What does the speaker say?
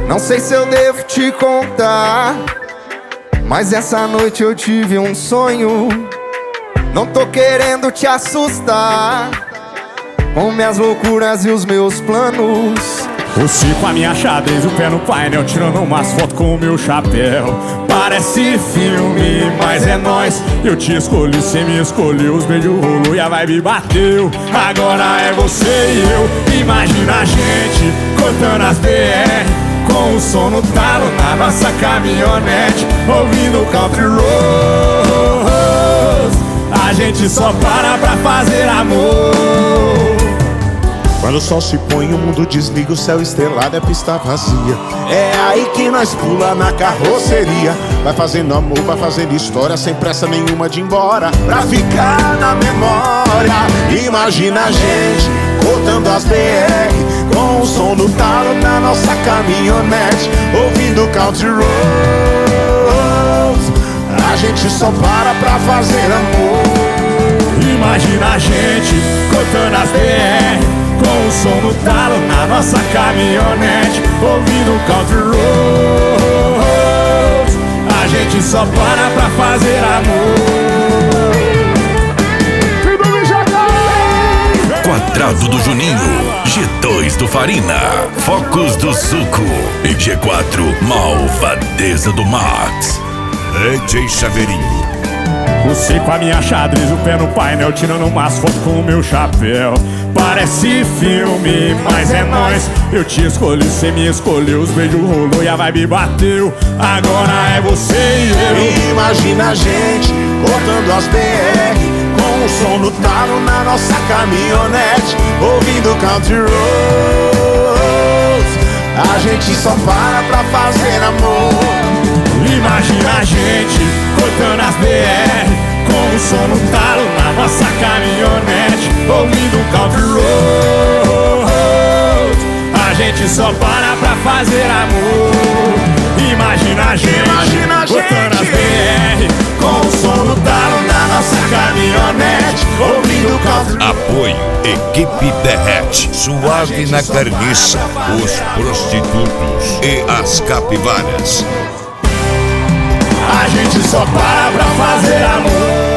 Não sei se eu devo te contar, mas essa noite eu tive um sonho. Não tô querendo te assustar com minhas loucuras e os meus planos. Você com a minha xadrez, o pé no painel, tirando umas fotos com o meu chapéu. Parece filme, mas é nóis. Eu te escolhi, cê me escolheu. Os beijos rolou e a vibe bateu. Agora é você e eu. Imagina a gente cortando as BR, com o som no talo na nossa caminhonete, ouvindo country roads. A gente só para pra fazer amor. Quando o sol se põe, o mundo desliga, o céu estrelado é pista vazia. É aí que nós pula na carroceria. Vai fazendo amor, vai fazendo história, sem pressa nenhuma de ir embora, pra ficar na memória. Imagina a gente cortando as BR, com o som do talo na nossa caminhonete, ouvindo country roads. A gente só para pra fazer amor. Imagina a gente cortando as BR, com o som no talo na nossa caminhonete, ouvindo country roads. A gente só para pra fazer amor. Quadrado do Juninho, G2 do Farina, Focos do Suco e G4 Malvadeza do Max. DJ Chaveirinho. Você com a minha xadrez, o pé no painel, tirando umas fotos com o meu chapéu. Parece filme, mas é nóis. Eu te escolhi, cê me escolheu. Os beijos rolou e a vibe bateu. Agora é você e eu. Imagina a gente cortando as BR, com o som no talo na nossa caminhonete, ouvindo country roads. A gente só para pra fazer amor. Imagina a gente cortando as BR, com o som no talo na nossa caminhonete, ouvindo country roads. A gente só para pra fazer amor. Imagina a gente cortando as BR, com o som no talo na nossa caminhonete, ouvindo country. Apoio Equipe Derrete, Suave na Carniça, Os Prostitutos e as Capivaras. A gente só para pra fazer amor.